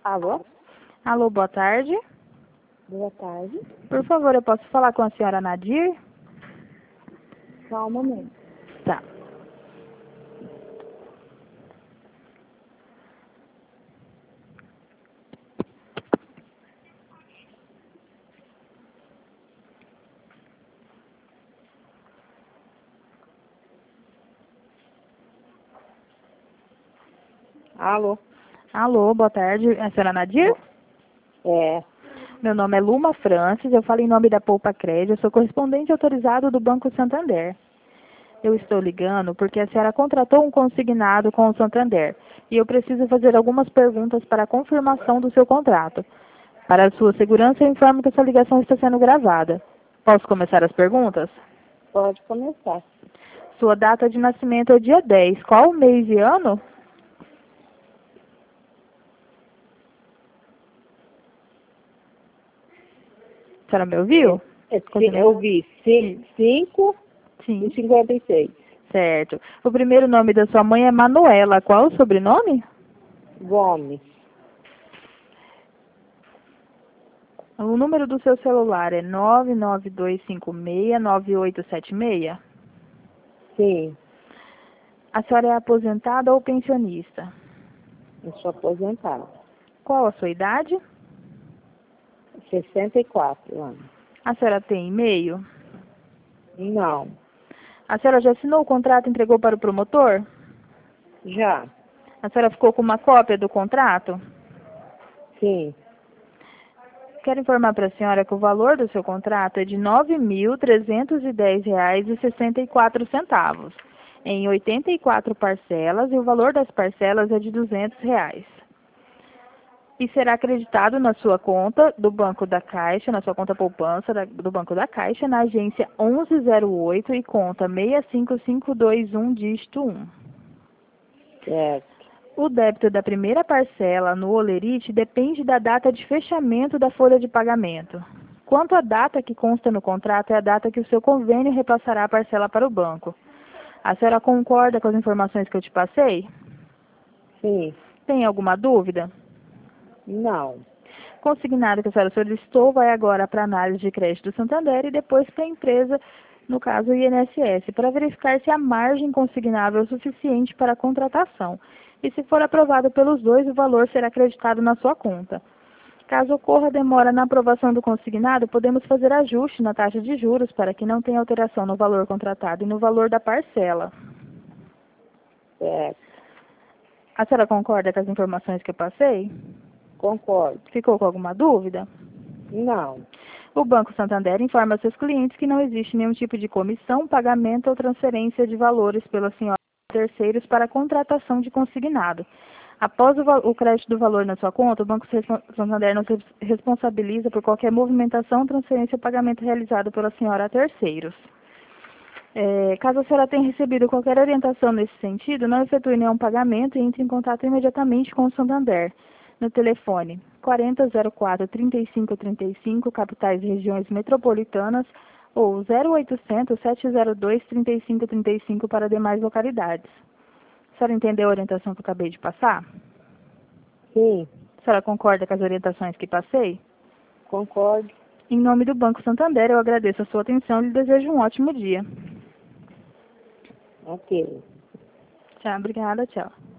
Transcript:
Alô? Alô, boa tarde. Boa tarde. Por favor, eu posso falar com a senhora Nadir? Só um momento. Tá. Alô? Alô, boa tarde. É a senhora Nadir? É. Meu nome é Luma Francis, eu falo em nome da Poupa Crédito, eu sou correspondente autorizado do Banco Santander. Eu estou ligando porque a senhora contratou um consignado com o Santander e eu preciso fazer algumas perguntas para a confirmação do seu contrato. Para a sua segurança, eu informo que essa ligação está sendo gravada. Posso começar as perguntas? Pode começar. Sua data de nascimento é dia 10. Qual o mês e ano? A senhora me ouviu? Eu vi 5 Sim. e 56. Certo. O primeiro nome da sua mãe é Manuela. Qual o sobrenome? Gomes. O número do seu celular é 992569876? Sim, A senhora é aposentada ou pensionista? eu sou aposentada. Qual a sua idade? 64 anos. A senhora tem e-mail? Não. A senhora já assinou o contrato e entregou para o promotor? Já. A senhora ficou com uma cópia do contrato? Sim. Quero informar para a senhora que o valor do seu contrato é de R$ 9.310,64, em 84 parcelas, e o valor das parcelas é de R$ 200. E será acreditado na sua conta do Banco da Caixa, na sua conta poupança do Banco da Caixa, na agência 1108 e conta 65521, dígito 1. Certo. O débito da primeira parcela no Olerite depende da data de fechamento da folha de pagamento. Quanto à data que consta no contrato, é a data que o seu convênio repassará a parcela para o banco. A senhora concorda com as informações que eu te passei? Sim. Tem alguma dúvida? Não. Consignado que a senhora solicitou vai agora para a análise de crédito do Santander e depois para a empresa, no caso o INSS, para verificar se a margem consignável é suficiente para a contratação. E se for aprovado pelos dois, o valor será acreditado na sua conta. Caso ocorra demora na aprovação do consignado, podemos fazer ajuste na taxa de juros para que não tenha alteração no valor contratado e no valor da parcela. Certo. A senhora concorda com as informações que eu passei? Concordo. Ficou com alguma dúvida? Não. O Banco Santander informa a seus clientes que não existe nenhum tipo de comissão, pagamento ou transferência de valores pela senhora a terceiros para a contratação de consignado. Após o crédito do valor na sua conta, o Banco Santander não se responsabiliza por qualquer movimentação, transferência ou pagamento realizado pela senhora a terceiros. Caso a senhora tenha recebido qualquer orientação nesse sentido, não efetue nenhum pagamento e entre em contato imediatamente com o Santander no telefone 4004-3535, capitais e regiões metropolitanas, ou 0800-702-3535 para demais localidades. A senhora entendeu a orientação que eu acabei de passar? Sim. A senhora concorda com as orientações que passei? Concordo. Em nome do Banco Santander, eu agradeço a sua atenção e lhe desejo um ótimo dia. Ok. Tchau, obrigada, tchau.